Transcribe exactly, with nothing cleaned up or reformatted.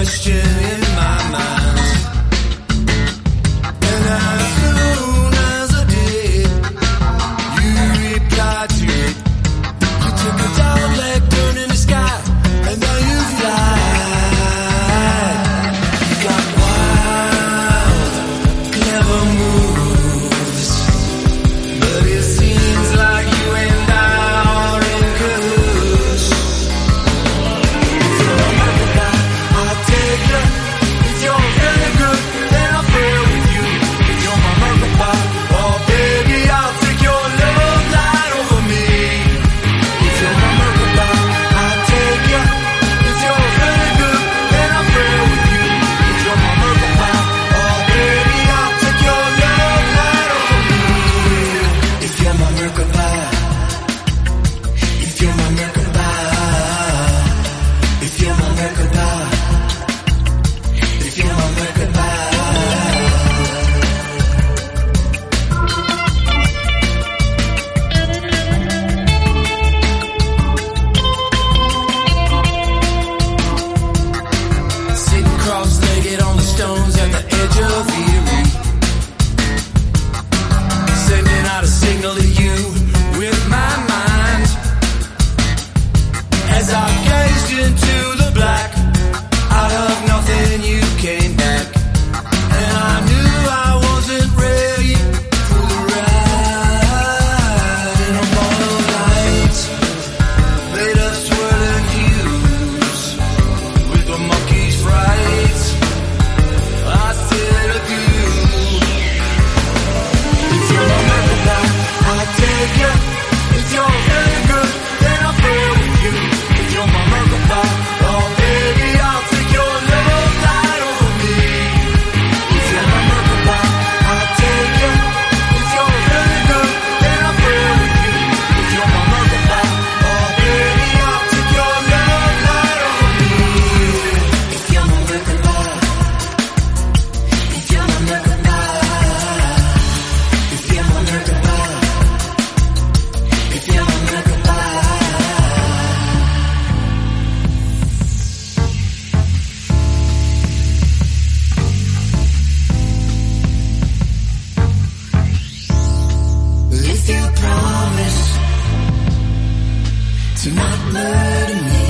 question in my mind. And as soon as I did, you replied to it. You took a down leg, turned in the sky, and now you fly. You got wild, clever moves, but it seems like you and I are in cahoots. If you're a murder guy, I'll take you. If you're really good, then I'll fail with you. If you're my murder guy, oh baby, I'll take your love light over me. If you're my murder guy, I'll take you. If you're really good, then I'll fail with you. If you're my murder guy, oh baby, I'll take your love light over me. If you're my murder guy, if you're my murder guy, if you're my murder guy, if you're my murder guy. Sitting cross-legged on the stones at the edge of Erie, sending out a signal to you with my mind. As I gazed into the black, out of nothing you came back, and I knew I wasn't ready for the ride. In a ball of light, made of swirling hues, with the monkey's fright, I said adieu. If you're my murder guy, I'll take you. If you're really good, then I'll fail with you. If you're my murder guy, oh baby, I'll take your love light over me. If you're my murder guy, I'll take you. If you're really good, then I'll fail with you. If you're my murder guy, oh baby, I'll take your love light over me. If you're my murder guy, if you're my murder guy, if you're my murder guy, if you're my murder guy. If you promise to not murder me,